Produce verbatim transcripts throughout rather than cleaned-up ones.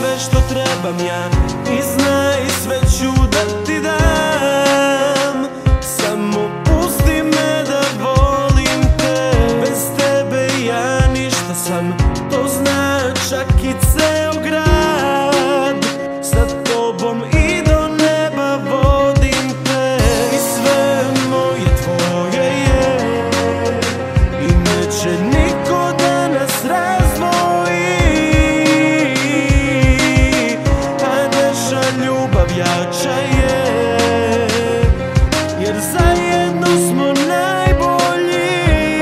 sve što trebam ja i znaj sve ću da ti dam. Samo pusti me da volim te, bez tebe ja ništa sam, to zna čak i ceo grad. Sa tobom i do neba vodim te i sve moje tvoje je i neće niko da nas razdvoji, a naša ljubav jača je, jer zajedno smo najbolji.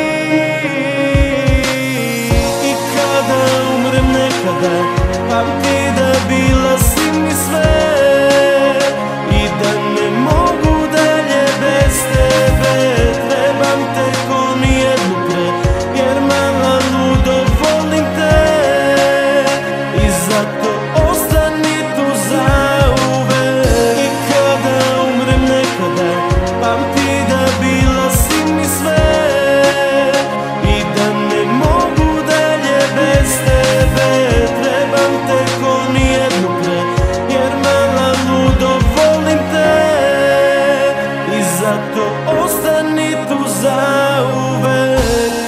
I kada umrem nekada, pamti da bila si mi sve i da ne mogu dalje bez tebe. Trebam te ko nijednu pre, jer mala ludo volim te i zato ostani tu zauvek. I kada umrem nekada, pamti da bila si mi sve i da ne mogu dalje bez tebe. Trebam te ko nijednu pre, jer mala ludo volim te i zato ostani tu zauvek.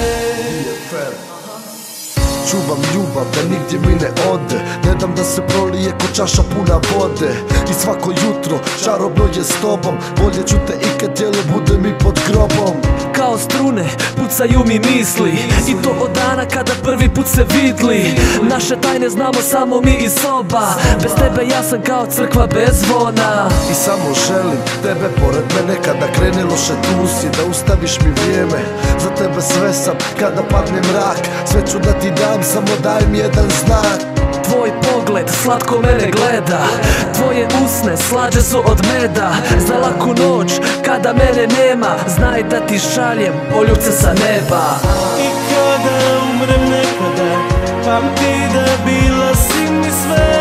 Čuvam ljubav da nigdje mi ne ode, ne dam da se prolije ko čaša puna vode. I svako jutro čarobno je s tobom, bolje ću te i kad tijelo bude mi pod grobom. Kao strune pucaju mi misli, i to od dana kada prvi put se vidli. Naše tajne znamo samo mi i soba, bez tebe ja sam kao crkva bez zvona. I samo želim tebe pored mene, kada krene loše tu si, da ustaviš mi vrijeme. Za tebe sve sam kada padne mrak, sve ću da ti dam, samo daj mi jedan znak. Tvoj pogled slatko mene gleda, tvoje usne slađe su od meda. Za laku noć kada mene nema, znaj da ti šaljem poljubce sa neba. I kada umrem nekada, pamti da bila si mi sve